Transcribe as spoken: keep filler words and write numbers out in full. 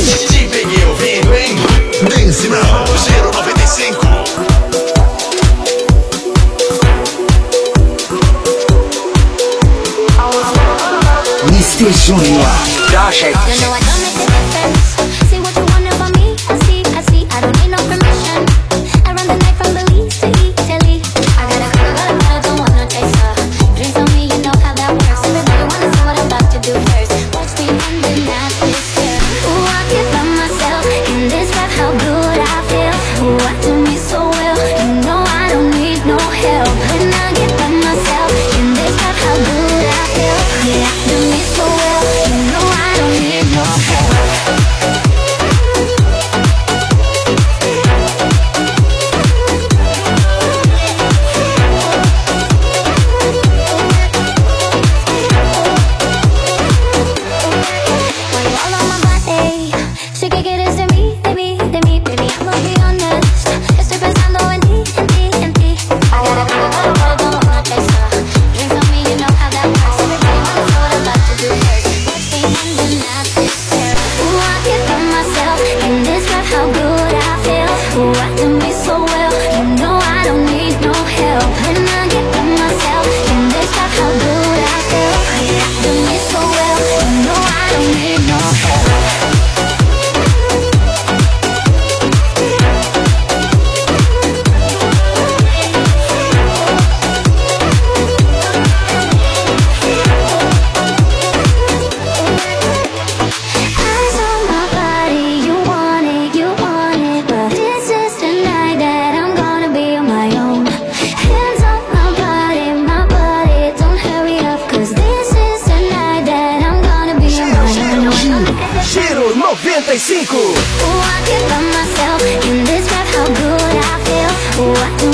Te peguei ouvindo, hein? Dance Now, zero noventa e cinco. mister Júnior. Josh, You know I don't make the difference. See what you want about me, I see, I see. I don't need no permission. I run the night from Belize to Italy. I got a girl, got a girl, don't want no chaser. Drinks on me, you know how that works. Everybody wanna see what I'm about to do first. Watch me ending at this year. Ooh, I can't by myself in this rap, how good I feel. Ooh, I do me so well. You know I don't need no help. When I get by myself in this rap, how good I feel. Yeah, I do me so well. You know I don't need no help. When you all on my body, she can get it to me, baby, to me, baby. I'ma be honest. Estoy pensando en ti, en ti, en ti. I got a girl, got a girl, don't want no chaser. Drinks on me, you know how that works. Everybody wanna see what I'm about to do first. Watch me ending at this year. Ooh, I can't find myself in this rap, how good I feel. Ooh, I do me so well. You know I don't need no help. When I get by myself in this rap, how good I feel. Yeah, I do me so well. You know I don't need no help. Eyes on my body, you want it, you want it. But this is the night that I'm gonna be on my own. Hands on my body, my body, don't hurry up. Cause this is the night that I'm gonna be on my own. Giro noventa e cinco. Ooh, I can't by myself in this rap, how good I feel. Ooh, I do